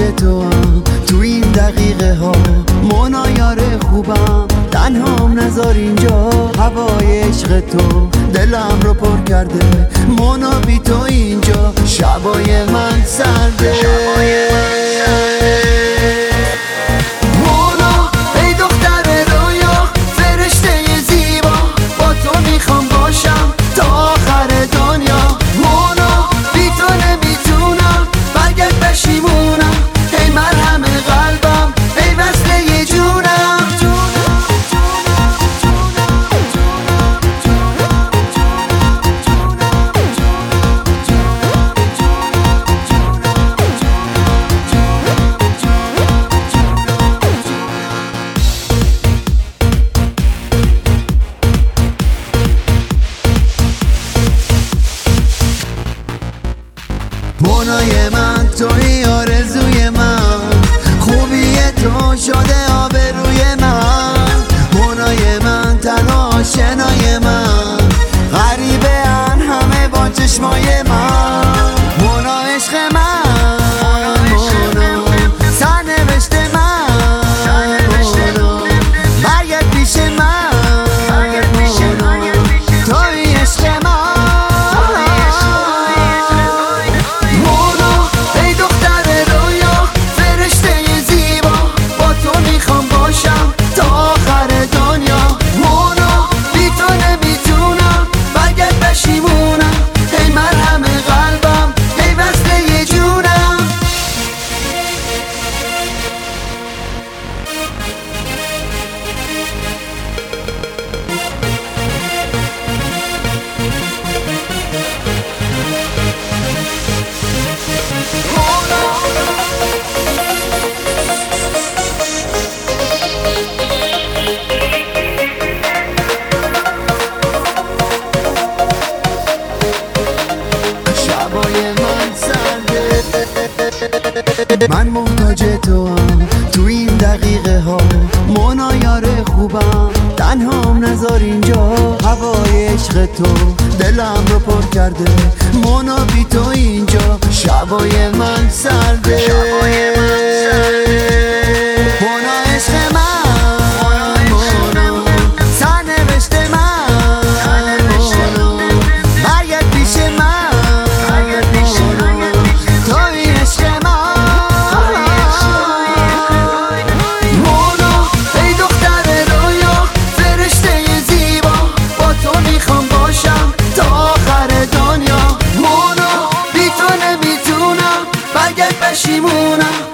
تو هم تو این دقیقه ها. مونا یار خوبم تنهام نذار اینجا. هوای عشق تو دلم رو پر کرده. مونا بی تو اینجا شبای من سرده. مونا ای دختر رویا فرشته زیبا، با تو میخوام باشم تا آخر دنیا. مونا بی تو نمیتونم برگرد پشیمونم. ای مرهم قلبم ای وصله جونم. مونای من توی آرزوی من، خوبی تو شده آبروی من. مونای من تنها آشنای من، غریبه ان همه با چشمای من. مونا عشق من، مونا سرنوشت من، مونا برگرد پیش من، مونا توی عشق من. من محتاج تو هم تو این دقیقه ها. مونا یار خوبم تنهام نذار اینجا. هوای عشق تو دلم رو پر کرده. مونا بی تو اینجا شبای من سرده. مونا عشق من، مونا سرنوشت من، مونا برگرد پیش من، مونا توی عشق من. پشیمونم